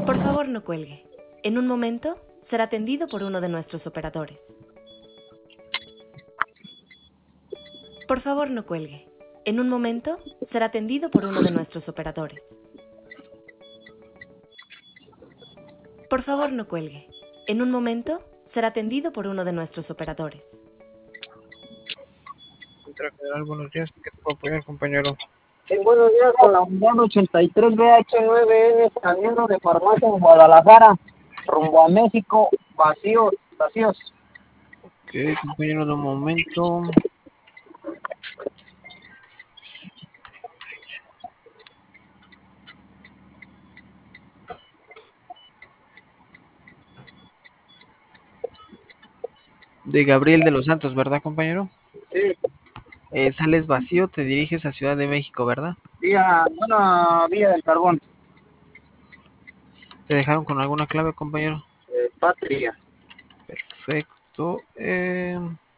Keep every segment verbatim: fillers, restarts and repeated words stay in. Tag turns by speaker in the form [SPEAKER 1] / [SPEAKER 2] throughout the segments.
[SPEAKER 1] Por favor, no cuelgue. En un momento será atendido por uno de nuestros operadores. Por favor, no cuelgue. En un momento será atendido por uno de nuestros operadores. Por favor, no cuelgue. En un momento será atendido por uno de nuestros operadores.
[SPEAKER 2] Central Federal, buenos días. ¿Qué te puedo apoyar, compañero?
[SPEAKER 3] Sí, buenos días, con la unidad ochenta y tres B H nueve N saliendo de farmacia en Guadalajara, rumbo a México, vacíos, vacíos.
[SPEAKER 2] Ok, compañero, de un momento. De Gabriel de los Santos, ¿verdad, compañero?
[SPEAKER 3] Sí,
[SPEAKER 2] Eh, sales vacío, te diriges a Ciudad de México, ¿verdad?
[SPEAKER 3] vía, bueno, vía del carbón,
[SPEAKER 2] ¿Te dejaron con alguna clave, compañero?
[SPEAKER 3] eh, Patria.
[SPEAKER 2] Perfecto. Eh,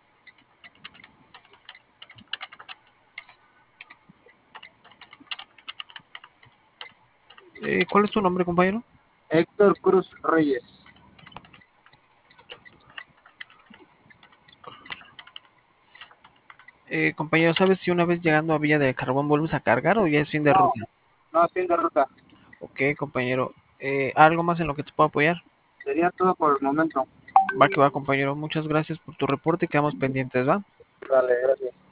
[SPEAKER 2] eh, ¿Cuál es tu nombre, compañero?
[SPEAKER 3] Héctor Cruz Reyes.
[SPEAKER 2] Eh, compañero, ¿sabes si una vez llegando a Villa del Carbón vuelves a cargar o ya es fin de
[SPEAKER 3] No,
[SPEAKER 2] ruta?
[SPEAKER 3] no, fin de ruta.
[SPEAKER 2] Ok, compañero. Eh, ¿algo más en lo que te puedo apoyar?
[SPEAKER 3] Sería todo por el momento.
[SPEAKER 2] Va que va, compañero. Muchas gracias por tu reporte y quedamos pendientes, ¿va?
[SPEAKER 3] Vale, gracias.